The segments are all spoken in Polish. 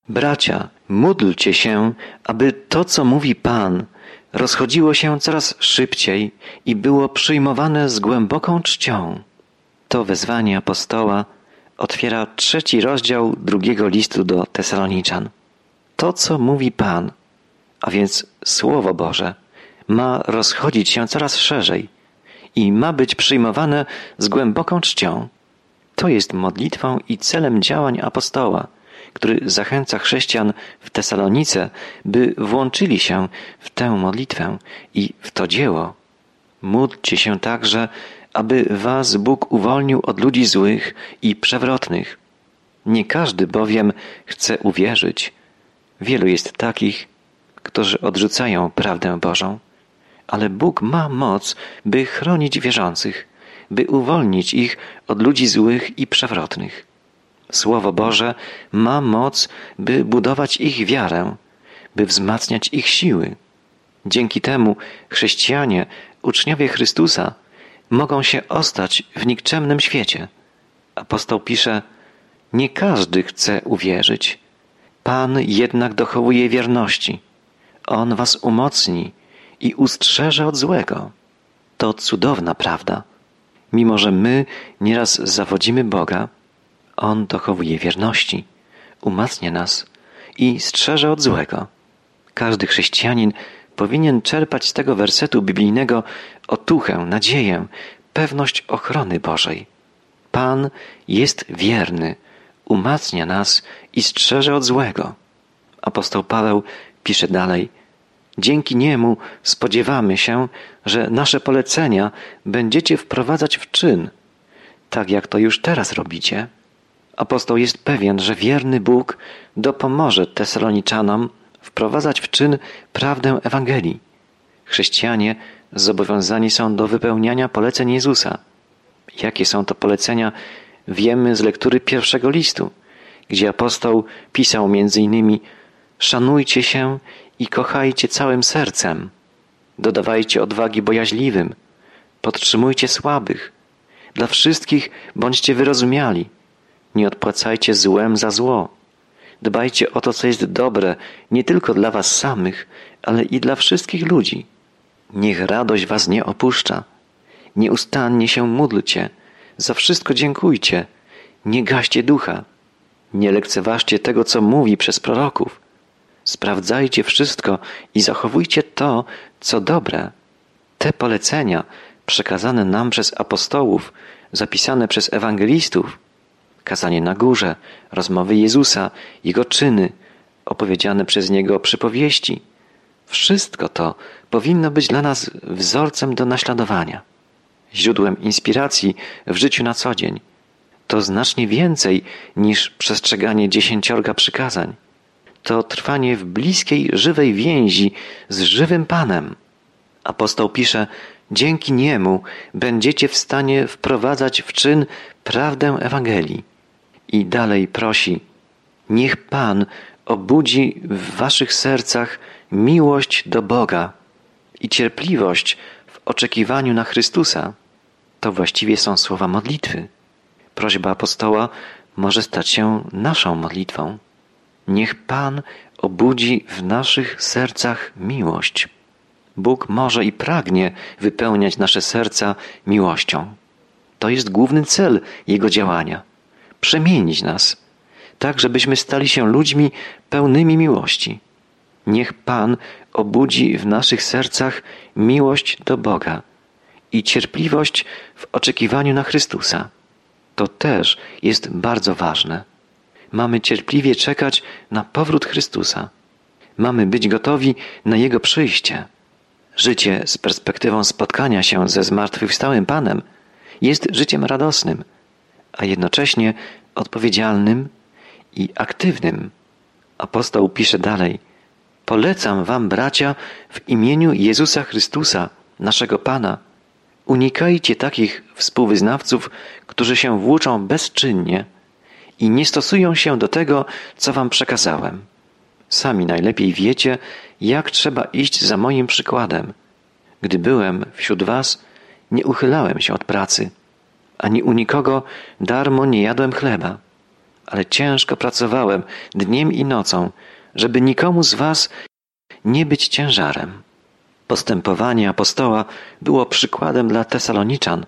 Bracia, módlcie się, aby to, co mówi Pan, rozchodziło się coraz szybciej i było przyjmowane z głęboką czcią. To wezwanie apostoła otwiera 3 rozdział 2 listu do Tesaloniczan. To, co mówi Pan, a więc Słowo Boże, ma rozchodzić się coraz szerzej i ma być przyjmowane z głęboką czcią. To jest modlitwą i celem działań apostoła, który zachęca chrześcijan w Tesalonice, by włączyli się w tę modlitwę i w to dzieło. Módlcie się także, aby was Bóg uwolnił od ludzi złych i przewrotnych. Nie każdy bowiem chce uwierzyć. Wielu jest takich, którzy odrzucają prawdę Bożą, ale Bóg ma moc, by chronić wierzących, by uwolnić ich od ludzi złych i przewrotnych. Słowo Boże ma moc, by budować ich wiarę, by wzmacniać ich siły. Dzięki temu chrześcijanie, uczniowie Chrystusa, mogą się ostać w nikczemnym świecie. Apostoł pisze: nie każdy chce uwierzyć. Pan jednak dochowuje wierności. On was umocni i ustrzeże od złego. To cudowna prawda. Mimo że my nieraz zawodzimy Boga, On dochowuje wierności, umacnia nas i strzeże od złego. Każdy chrześcijanin powinien czerpać z tego wersetu biblijnego otuchę, nadzieję, pewność ochrony Bożej. Pan jest wierny, umacnia nas i strzeże od złego. Apostoł Paweł pisze dalej: dzięki Niemu spodziewamy się, że nasze polecenia będziecie wprowadzać w czyn, tak jak to już teraz robicie. Apostoł jest pewien, że wierny Bóg dopomoże Tesaloniczannom wprowadzać w czyn prawdę Ewangelii. Chrześcijanie zobowiązani są do wypełniania poleceń Jezusa. Jakie są to polecenia, wiemy z lektury 1 listu, gdzie apostoł pisał m.in.: szanujcie się i kochajcie całym sercem, dodawajcie odwagi bojaźliwym, podtrzymujcie słabych, dla wszystkich bądźcie wyrozumiali, nie odpłacajcie złem za zło, dbajcie o to, co jest dobre, nie tylko dla was samych, ale i dla wszystkich ludzi. Niech radość was nie opuszcza, nieustannie się módlcie, za wszystko dziękujcie, nie gaście ducha, nie lekceważcie tego, co mówi przez proroków. Sprawdzajcie wszystko i zachowujcie to, co dobre. Te polecenia, przekazane nam przez apostołów, zapisane przez ewangelistów, kazanie na górze, rozmowy Jezusa, Jego czyny, opowiedziane przez Niego przypowieści, wszystko to powinno być dla nas wzorcem do naśladowania, źródłem inspiracji w życiu na co dzień. To znacznie więcej niż przestrzeganie 10 przykazań. To trwanie w bliskiej, żywej więzi z żywym Panem. Apostoł pisze: dzięki Niemu będziecie w stanie wprowadzać w czyn prawdę Ewangelii. I dalej prosi: niech Pan obudzi w waszych sercach miłość do Boga i cierpliwość w oczekiwaniu na Chrystusa. To właściwie są słowa modlitwy. Prośba apostoła może stać się naszą modlitwą. Niech Pan obudzi w naszych sercach miłość. Bóg może i pragnie wypełniać nasze serca miłością. To jest główny cel Jego działania. Przemienić nas, tak żebyśmy stali się ludźmi pełnymi miłości. Niech Pan obudzi w naszych sercach miłość do Boga i cierpliwość w oczekiwaniu na Chrystusa. To też jest bardzo ważne. Mamy cierpliwie czekać na powrót Chrystusa. Mamy być gotowi na Jego przyjście. Życie z perspektywą spotkania się ze zmartwychwstałym Panem jest życiem radosnym, a jednocześnie odpowiedzialnym i aktywnym. Apostoł pisze dalej: polecam wam, bracia, w imieniu Jezusa Chrystusa, naszego Pana, unikajcie takich współwyznawców, którzy się włóczą bezczynnie i nie stosują się do tego, co wam przekazałem. Sami najlepiej wiecie, jak trzeba iść za moim przykładem. Gdy byłem wśród was, nie uchylałem się od pracy, ani u nikogo darmo nie jadłem chleba, ale ciężko pracowałem dniem i nocą, żeby nikomu z was nie być ciężarem. Postępowanie apostoła było przykładem dla Tesaloniczan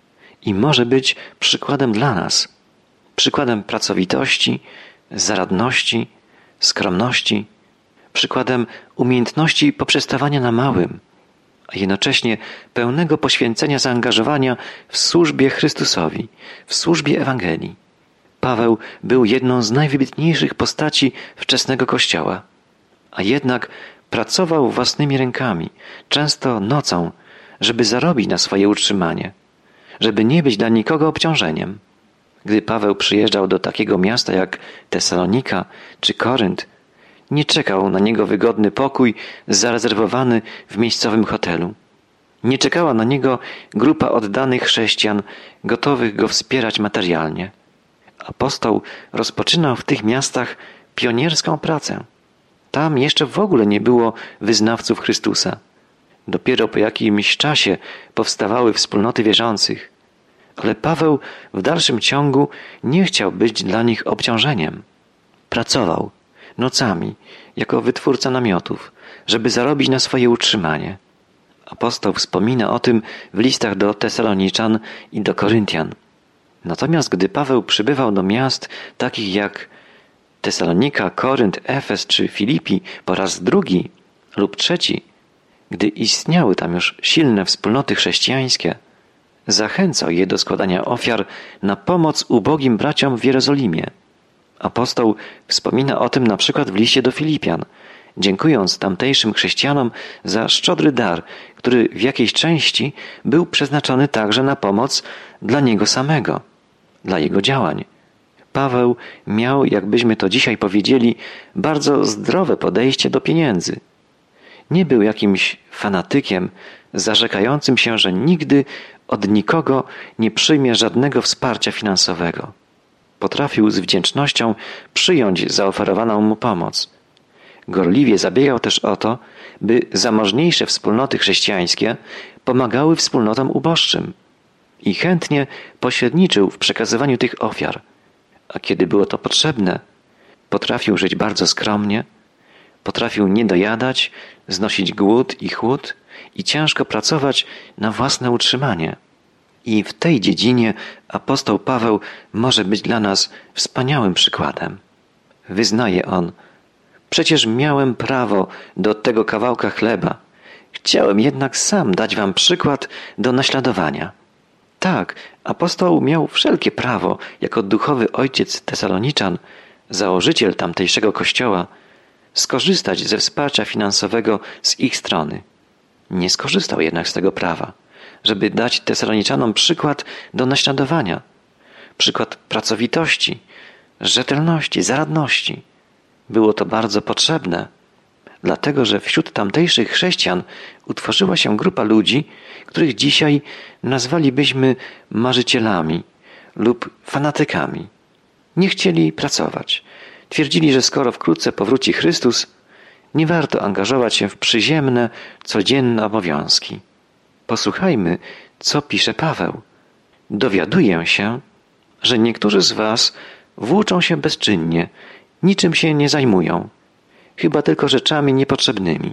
i może być przykładem dla nas. Przykładem pracowitości, zaradności, skromności, przykładem umiejętności poprzestawania na małym, a jednocześnie pełnego poświęcenia zaangażowania w służbie Chrystusowi, w służbie Ewangelii. Paweł był jedną z najwybitniejszych postaci wczesnego Kościoła, a jednak pracował własnymi rękami, często nocą, żeby zarobić na swoje utrzymanie, żeby nie być dla nikogo obciążeniem. Gdy Paweł przyjeżdżał do takiego miasta jak Tesalonika czy Korynt, nie czekał na niego wygodny pokój zarezerwowany w miejscowym hotelu. Nie czekała na niego grupa oddanych chrześcijan, gotowych go wspierać materialnie. Apostoł rozpoczynał w tych miastach pionierską pracę. Tam jeszcze w ogóle nie było wyznawców Chrystusa. Dopiero po jakimś czasie powstawały wspólnoty wierzących. Ale Paweł w dalszym ciągu nie chciał być dla nich obciążeniem. Pracował nocami jako wytwórca namiotów, żeby zarobić na swoje utrzymanie. Apostoł wspomina o tym w listach do Tesaloniczan i do Koryntian. Natomiast gdy Paweł przybywał do miast takich jak Tesalonika, Korynt, Efes czy Filipi po raz drugi lub trzeci, gdy istniały tam już silne wspólnoty chrześcijańskie, zachęcał je do składania ofiar na pomoc ubogim braciom w Jerozolimie. Apostoł wspomina o tym na przykład w liście do Filipian, dziękując tamtejszym chrześcijanom za szczodry dar, który w jakiejś części był przeznaczony także na pomoc dla niego samego, dla jego działań. Paweł miał, jakbyśmy to dzisiaj powiedzieli, bardzo zdrowe podejście do pieniędzy. Nie był jakimś fanatykiem zarzekającym się, że nigdy od nikogo nie przyjmie żadnego wsparcia finansowego. Potrafił z wdzięcznością przyjąć zaoferowaną mu pomoc. Gorliwie zabiegał też o to, by zamożniejsze wspólnoty chrześcijańskie pomagały wspólnotom uboższym i chętnie pośredniczył w przekazywaniu tych ofiar. A kiedy było to potrzebne, potrafił żyć bardzo skromnie, potrafił nie dojadać, znosić głód i chłód i ciężko pracować na własne utrzymanie. I w tej dziedzinie apostoł Paweł może być dla nas wspaniałym przykładem. Wyznaje on: przecież miałem prawo do tego kawałka chleba. Chciałem jednak sam dać wam przykład do naśladowania. Tak, apostoł miał wszelkie prawo, jako duchowy ojciec Tesaloniczan, założyciel tamtejszego kościoła, skorzystać ze wsparcia finansowego z ich strony. Nie skorzystał jednak z tego prawa, żeby dać Tesaloniczzanom przykład do naśladowania, przykład pracowitości, rzetelności, zaradności. Było to bardzo potrzebne, dlatego że wśród tamtejszych chrześcijan utworzyła się grupa ludzi, których dzisiaj nazwalibyśmy marzycielami lub fanatykami. Nie chcieli pracować. Twierdzili, że skoro wkrótce powróci Chrystus, nie warto angażować się w przyziemne, codzienne obowiązki. Posłuchajmy, co pisze Paweł. Dowiaduję się, że niektórzy z was włóczą się bezczynnie, niczym się nie zajmują, chyba tylko rzeczami niepotrzebnymi.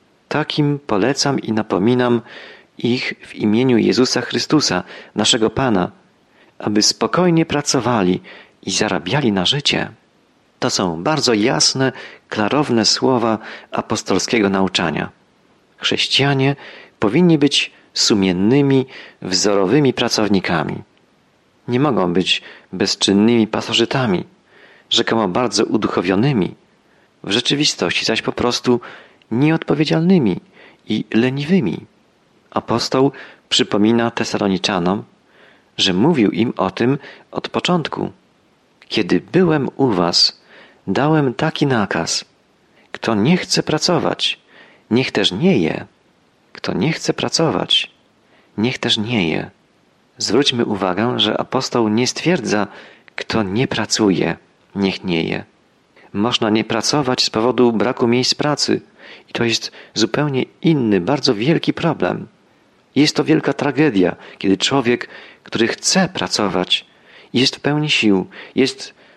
Takim polecam i napominam ich w imieniu Jezusa Chrystusa, naszego Pana, aby spokojnie pracowali i zarabiali na życie. To są bardzo jasne, klarowne słowa apostolskiego nauczania. Chrześcijanie powinni być sumiennymi, wzorowymi pracownikami. Nie mogą być bezczynnymi pasożytami, rzekomo bardzo uduchowionymi, w rzeczywistości zaś po prostu nieodpowiedzialnymi i leniwymi. Apostoł przypomina Tesaloniczzanom, że mówił im o tym od początku. Kiedy byłem u was, dałem taki nakaz: kto nie chce pracować, niech też nie je. Kto nie chce pracować, niech też nie je. Zwróćmy uwagę, że apostoł nie stwierdza, kto nie pracuje, niech nie je. Można nie pracować z powodu braku miejsc pracy i to jest zupełnie inny, bardzo wielki problem. Jest to wielka tragedia, kiedy człowiek, który chce pracować, jest w pełni sił, jest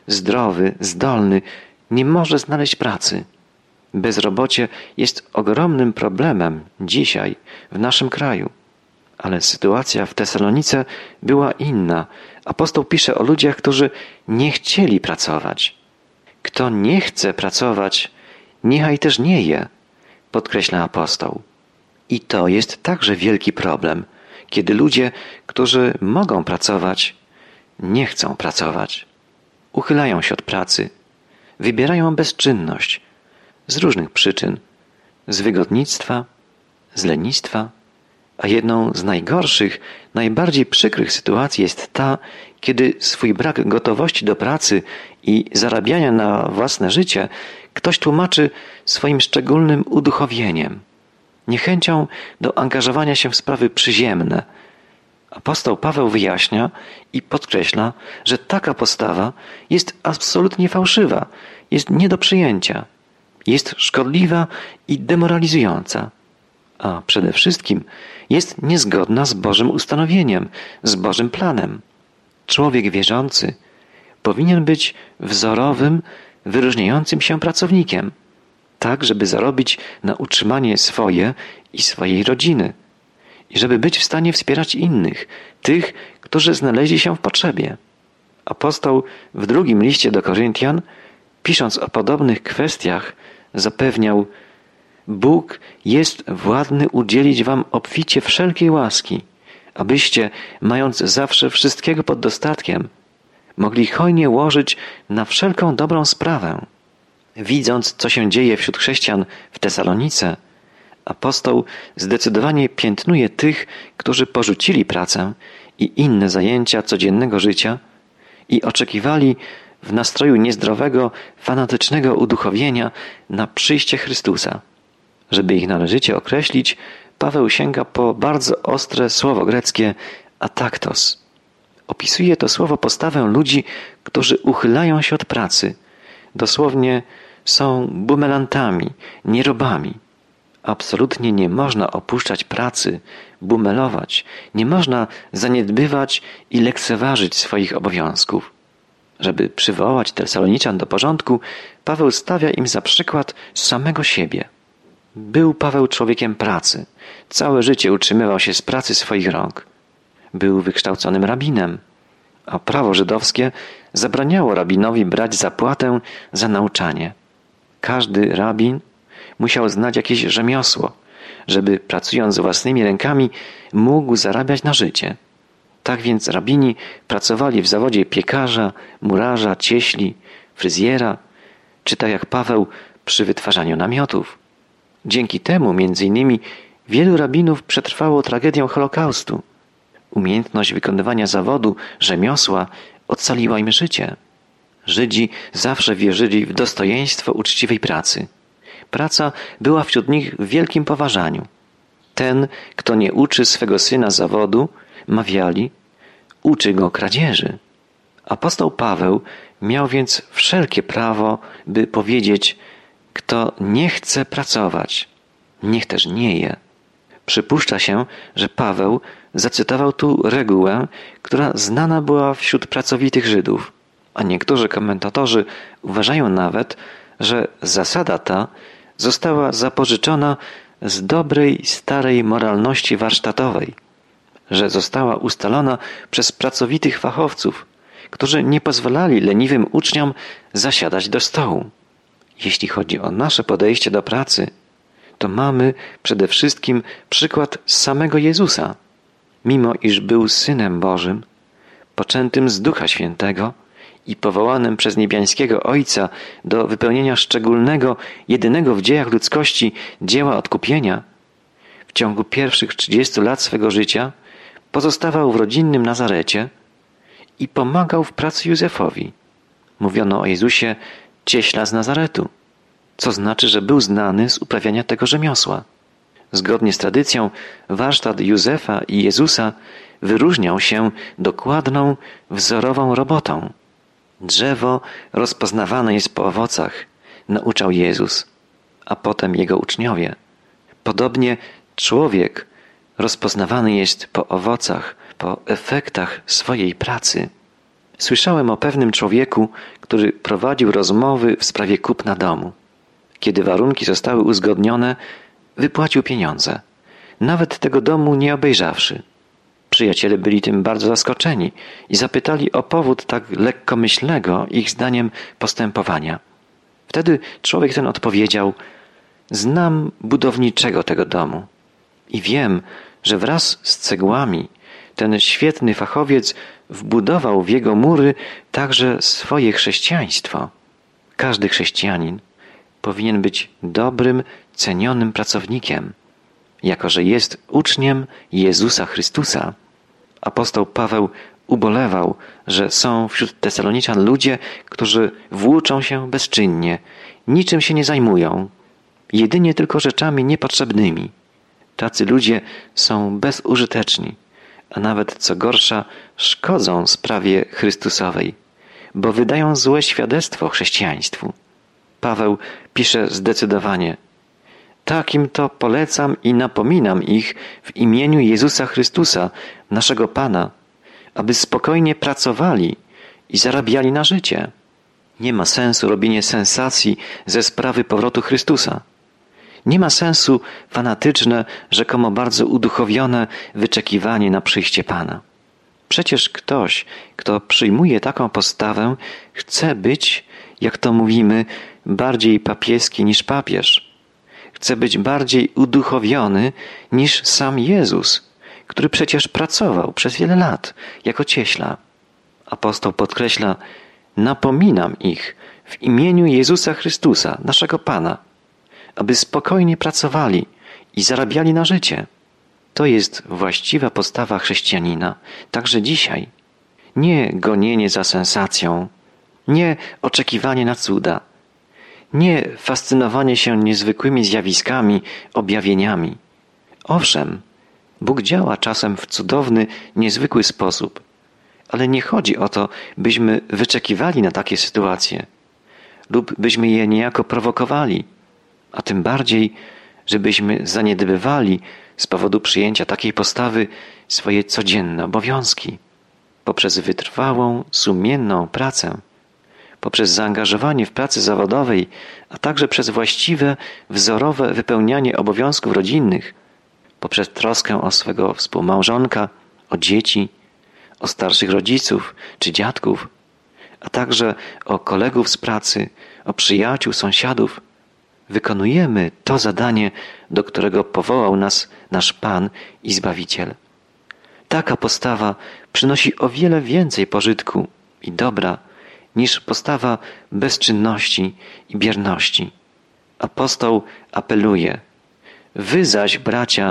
zdrowy, zdolny, nie może znaleźć pracy. Bezrobocie jest ogromnym problemem dzisiaj w naszym kraju. Ale sytuacja w Tesalonice była inna. Apostoł pisze o ludziach, którzy nie chcieli pracować. Kto nie chce pracować, niechaj też nie je, podkreśla apostoł. I to jest także wielki problem, kiedy ludzie, którzy mogą pracować, nie chcą pracować. Uchylają się od pracy, wybierają bezczynność z różnych przyczyn, z wygodnictwa, z lenistwa, a jedną z najgorszych, najbardziej przykrych sytuacji jest ta, kiedy swój brak gotowości do pracy i zarabiania na własne życie ktoś tłumaczy swoim szczególnym uduchowieniem, niechęcią do angażowania się w sprawy przyziemne. Apostoł Paweł wyjaśnia i podkreśla, że taka postawa jest absolutnie fałszywa, jest nie do przyjęcia, jest szkodliwa i demoralizująca, a przede wszystkim jest niezgodna z Bożym ustanowieniem, z Bożym planem. Człowiek wierzący powinien być wzorowym, wyróżniającym się pracownikiem, tak żeby zarobić na utrzymanie swoje i swojej rodziny i żeby być w stanie wspierać innych, tych, którzy znaleźli się w potrzebie. Apostoł w drugim liście do Koryntian, pisząc o podobnych kwestiach, zapewniał: Bóg jest władny udzielić wam obficie wszelkiej łaski, abyście, mając zawsze wszystkiego pod dostatkiem, mogli hojnie łożyć na wszelką dobrą sprawę. Widząc, co się dzieje wśród chrześcijan w Tesalonice, apostoł zdecydowanie piętnuje tych, którzy porzucili pracę i inne zajęcia codziennego życia i oczekiwali w nastroju niezdrowego, fanatycznego uduchowienia na przyjście Chrystusa. Żeby ich należycie określić, Paweł sięga po bardzo ostre słowo greckie ataktos. Opisuje to słowo postawę ludzi, którzy uchylają się od pracy. Dosłownie są bumelantami, nierobami. Absolutnie nie można opuszczać pracy, bumelować. Nie można zaniedbywać i lekceważyć swoich obowiązków. Żeby przywołać Tesaloniczan do porządku, Paweł stawia im za przykład samego siebie. Był Paweł człowiekiem pracy. Całe życie utrzymywał się z pracy swoich rąk. Był wykształconym rabinem, a prawo żydowskie zabraniało rabinowi brać zapłatę za nauczanie. Każdy rabin musiał znać jakieś rzemiosło, żeby pracując własnymi rękami mógł zarabiać na życie. Tak więc rabini pracowali w zawodzie piekarza, murarza, cieśli, fryzjera, czy tak jak Paweł przy wytwarzaniu namiotów. Dzięki temu, między innymi, wielu rabinów przetrwało tragedię Holokaustu. Umiejętność wykonywania zawodu, rzemiosła ocaliła im życie. Żydzi zawsze wierzyli w dostojeństwo uczciwej pracy. Praca była wśród nich w wielkim poważaniu. Ten, kto nie uczy swego syna zawodu, mawiali, uczy go kradzieży. Apostoł Paweł miał więc wszelkie prawo, by powiedzieć: kto nie chce pracować, niech też nie je. Przypuszcza się, że Paweł zacytował tu regułę, która znana była wśród pracowitych Żydów, a niektórzy komentatorzy uważają nawet, że zasada ta została zapożyczona z dobrej, starej moralności warsztatowej, że została ustalona przez pracowitych fachowców, którzy nie pozwalali leniwym uczniom zasiadać do stołu. Jeśli chodzi o nasze podejście do pracy, to mamy przede wszystkim przykład samego Jezusa. Mimo iż był Synem Bożym, poczętym z Ducha Świętego i powołanym przez niebiańskiego Ojca do wypełnienia szczególnego, jedynego w dziejach ludzkości dzieła odkupienia, w ciągu pierwszych 30 lat swego życia pozostawał w rodzinnym Nazarecie i pomagał w pracy Józefowi. Mówiono o Jezusie cieśla z Nazaretu, co znaczy, że był znany z uprawiania tego rzemiosła. Zgodnie z tradycją, warsztat Józefa i Jezusa wyróżniał się dokładną, wzorową robotą. Drzewo rozpoznawane jest po owocach, nauczał Jezus, a potem Jego uczniowie. Podobnie człowiek rozpoznawany jest po owocach, po efektach swojej pracy. Słyszałem o pewnym człowieku, który prowadził rozmowy w sprawie kupna domu. Kiedy warunki zostały uzgodnione, wypłacił pieniądze, nawet tego domu nie obejrzawszy. Przyjaciele byli tym bardzo zaskoczeni i zapytali o powód tak lekkomyślnego, ich zdaniem, postępowania. Wtedy człowiek ten odpowiedział: znam budowniczego tego domu i wiem, że wraz z cegłami ten świetny fachowiec wbudował w jego mury także swoje chrześcijaństwo. Każdy chrześcijanin powinien być dobrym, cenionym pracownikiem, jako że jest uczniem Jezusa Chrystusa. Apostoł Paweł ubolewał, że są wśród Tesaloniczan ludzie, którzy włóczą się bezczynnie, niczym się nie zajmują, jedynie tylko rzeczami niepotrzebnymi. Tacy ludzie są bezużyteczni, a nawet co gorsza szkodzą sprawie Chrystusowej, bo wydają złe świadectwo chrześcijaństwu. Paweł pisze zdecydowanie: takim to polecam i napominam ich w imieniu Jezusa Chrystusa, naszego Pana, aby spokojnie pracowali i zarabiali na życie. Nie ma sensu robienie sensacji ze sprawy powrotu Chrystusa. Nie ma sensu fanatyczne, rzekomo bardzo uduchowione wyczekiwanie na przyjście Pana. Przecież ktoś, kto przyjmuje taką postawę, chce być, jak to mówimy, bardziej papieski niż papież. Chce być bardziej uduchowiony niż sam Jezus, który przecież pracował przez wiele lat jako cieśla. Apostoł podkreśla: napominam ich w imieniu Jezusa Chrystusa, naszego Pana, aby spokojnie pracowali i zarabiali na życie. To jest właściwa postawa chrześcijanina, także dzisiaj. Nie gonienie za sensacją, nie oczekiwanie na cuda, nie fascynowanie się niezwykłymi zjawiskami, objawieniami. Owszem, Bóg działa czasem w cudowny, niezwykły sposób, ale nie chodzi o to, byśmy wyczekiwali na takie sytuacje lub byśmy je niejako prowokowali, a tym bardziej, żebyśmy zaniedbywali z powodu przyjęcia takiej postawy swoje codzienne obowiązki. Poprzez wytrwałą, sumienną pracę, poprzez zaangażowanie w pracy zawodowej, a także przez właściwe, wzorowe wypełnianie obowiązków rodzinnych, poprzez troskę o swego współmałżonka, o dzieci, o starszych rodziców czy dziadków, a także o kolegów z pracy, o przyjaciół, sąsiadów, wykonujemy to zadanie, do którego powołał nas nasz Pan i Zbawiciel. Taka postawa przynosi o wiele więcej pożytku i dobra niż postawa bezczynności i bierności. Apostoł apeluje: wy zaś, bracia,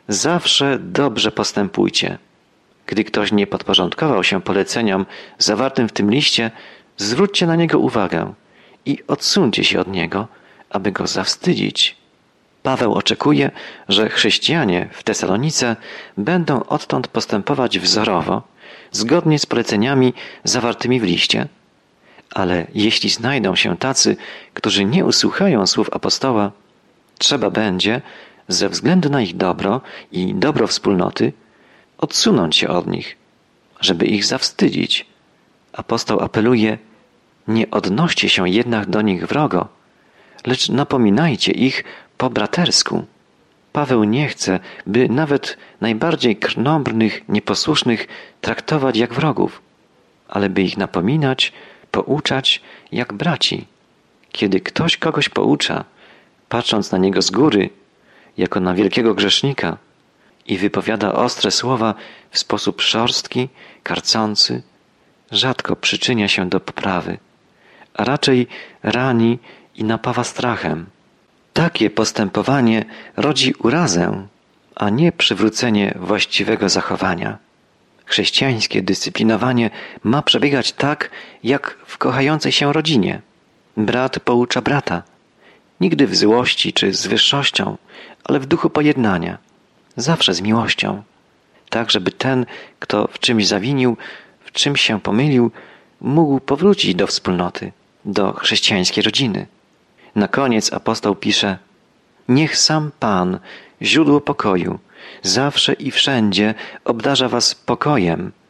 zawsze dobrze postępujcie. Gdy ktoś nie podporządkował się poleceniom zawartym w tym liście, zwróćcie na niego uwagę i odsuńcie się od niego, aby go zawstydzić. Paweł oczekuje, że chrześcijanie w Tesalonice będą odtąd postępować wzorowo, zgodnie z poleceniami zawartymi w liście. Ale jeśli znajdą się tacy, którzy nie usłuchają słów apostoła, trzeba będzie, ze względu na ich dobro i dobro wspólnoty, odsunąć się od nich, żeby ich zawstydzić. Apostoł apeluje: nie odnoście się jednak do nich wrogo, lecz napominajcie ich po bratersku. Paweł nie chce, by nawet najbardziej krnąbrnych, nieposłusznych traktować jak wrogów, ale by ich napominać, pouczać jak braci. Kiedy ktoś kogoś poucza, patrząc na niego z góry, jako na wielkiego grzesznika, i wypowiada ostre słowa w sposób szorstki, karcący, rzadko przyczynia się do poprawy, a raczej rani i napawa strachem. Takie postępowanie rodzi urazę, a nie przywrócenie właściwego zachowania. Chrześcijańskie dyscyplinowanie ma przebiegać tak, jak w kochającej się rodzinie. Brat poucza brata, nigdy w złości czy z wyższością, ale w duchu pojednania, zawsze z miłością, tak żeby ten, kto w czymś zawinił, w czymś się pomylił, mógł powrócić do wspólnoty, do chrześcijańskiej rodziny. Na koniec apostoł pisze: niech sam Pan, źródło pokoju, zawsze i wszędzie obdarza was pokojem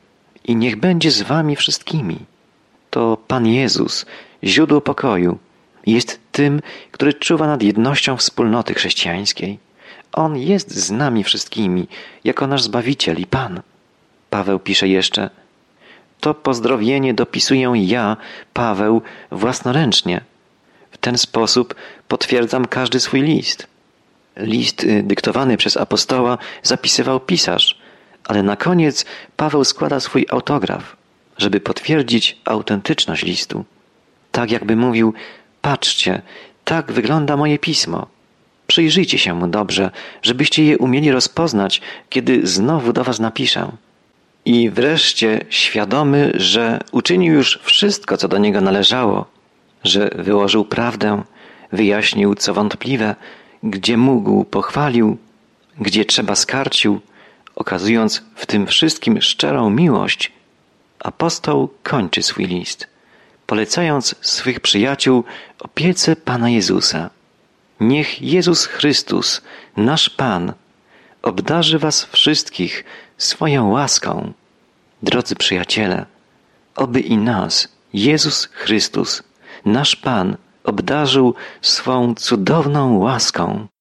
i niech będzie z wami wszystkimi. To Pan Jezus, źródło pokoju, jest tym, który czuwa nad jednością wspólnoty chrześcijańskiej. On jest z nami wszystkimi, jako nasz Zbawiciel i Pan. Paweł pisze jeszcze: to pozdrowienie dopisuję ja, Paweł, własnoręcznie. W ten sposób potwierdzam każdy swój list. List dyktowany przez apostoła zapisywał pisarz, ale na koniec Paweł składa swój autograf, żeby potwierdzić autentyczność listu. Tak jakby mówił: patrzcie, tak wygląda moje pismo. Przyjrzyjcie się mu dobrze, żebyście je umieli rozpoznać, kiedy znowu do was napiszę. I wreszcie świadomy, że uczynił już wszystko, co do niego należało, że wyłożył prawdę, wyjaśnił, co wątpliwe, gdzie mógł, pochwalił, gdzie trzeba skarcił, okazując w tym wszystkim szczerą miłość, apostoł kończy swój list, polecając swych przyjaciół opiece Pana Jezusa. Niech Jezus Chrystus, nasz Pan, obdarzy was wszystkich swoją łaską. Drodzy przyjaciele, oby i nas Jezus Chrystus, nasz Pan, obdarzył swą cudowną łaską.